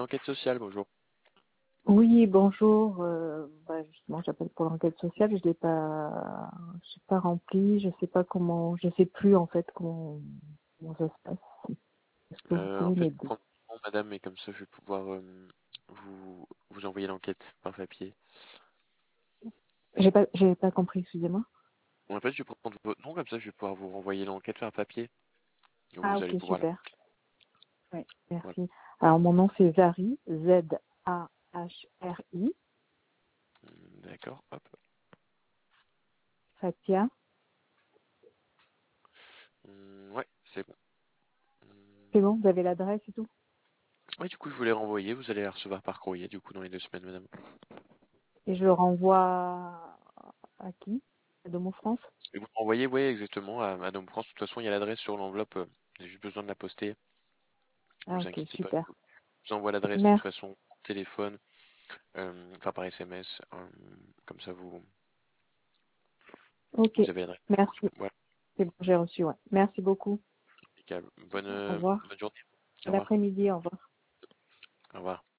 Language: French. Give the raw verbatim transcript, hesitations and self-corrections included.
l'enquête sociale, bonjour. Oui, bonjour. Euh, bah, justement, j'appelle pour l'enquête sociale. Je l'ai pas, je l'ai pas rempli. Je sais pas comment, je sais plus en fait comment, comment ça se passe. Est-ce que vous Euh, en pouvez fait, m'aider? prendre le temps, madame, et comme ça, je vais pouvoir euh, vous, vous envoyer l'enquête par papier. J'ai pas, j'ai pas compris. Excusez-moi. En fait, je vais prendre votre nom, comme ça, je vais pouvoir vous renvoyer l'enquête par papier. Et Ah, vous allez ok, pouvoir la... super. Oui, Voilà. merci. Alors, mon nom c'est Zahri, Z A H R I, Hum, D'accord, hop. Fatia. Hum, ouais, c'est bon. Hum, C'est bon, vous avez l'adresse et tout? Ouais, du coup, je vous l'ai renvoyé. Vous allez la recevoir par courrier, du coup, dans les deux semaines, madame. Et je le renvoie à qui? À Domo France? Et vous renvoyez, oui, exactement, à Madame France. De toute façon, il y a l'adresse sur l'enveloppe. euh, J'ai juste besoin de la poster. Ah, Vous ok, inquiétez pas. super. Je vous envoie l'adresse de toute Merci. façon, par téléphone, euh, enfin par S M S. euh, comme ça, vous, Ok, vous avez l'adresse. merci. Voilà, C'est bon, j'ai reçu, ouais. Merci beaucoup. impeccable. Bonne, Au euh, revoir. bonne journée. Au Bon revoir. après-midi, au revoir. Au revoir.